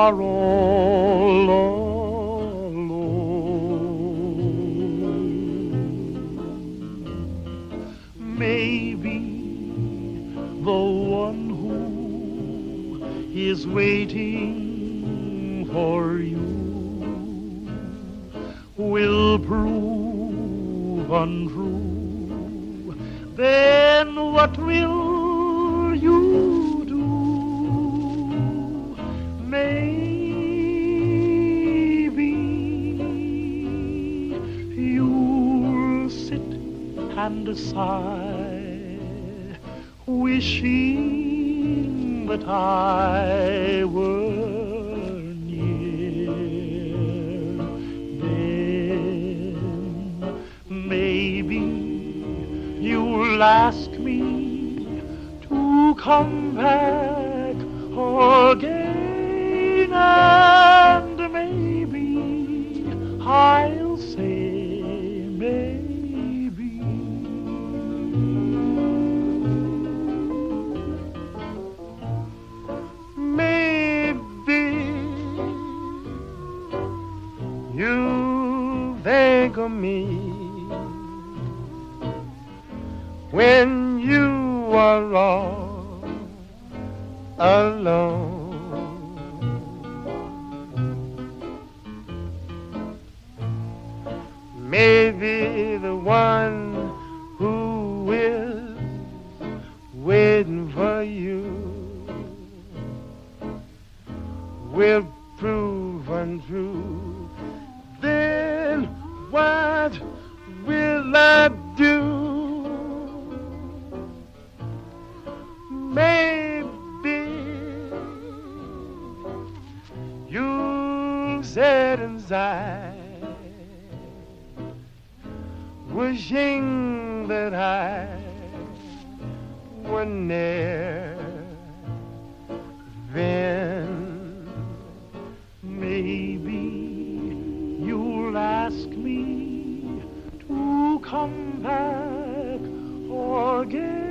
are all alone. Maybe the one who is waiting for you will prove untrue. Then what will you do? Maybe you'll sit and sigh, wishing that I were near. Then maybe you'll ask me to come back again, and maybe I'll say maybe. Maybe you think of me when you are all alone. Maybe the one who is waiting for you will prove untrue. Then what will I do? Maybe you sit inside, wishing that I were near. Then maybe you'll ask me to come back again.